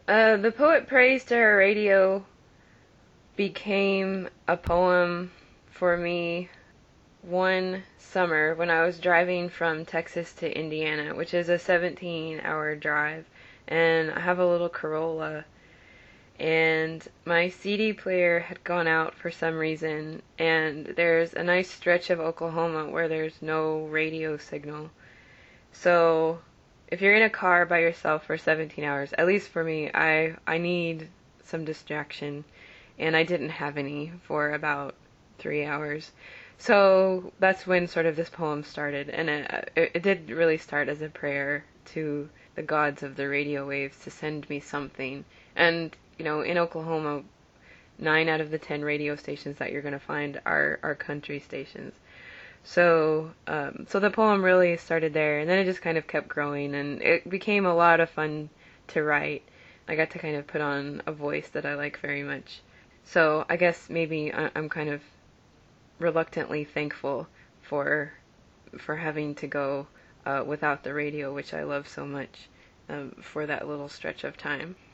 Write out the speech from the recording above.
The Poet Prays to Her Radio became a poem for me one summer when I was driving from Texas to Indiana, which is a 17-hour drive, and I have a little Corolla, and my CD player had gone out for some reason, and there's a nice stretch of Oklahoma where there's no radio signal. So if you're in a car by yourself for 17 hours, at least for me, I need some distraction, and I didn't have any for about 3 hours. So that's when sort of this poem started, and it did really start as a prayer to the gods of the radio waves to send me something. And, you know, in Oklahoma, 9 out of the 10 radio stations that you're going to find are country stations. So the poem really started there, and then it just kind of kept growing, and it became a lot of fun to write. I got to kind of put on a voice that I like very much. So I guess maybe I'm kind of reluctantly thankful for having to go without the radio, which I love so much, for that little stretch of time.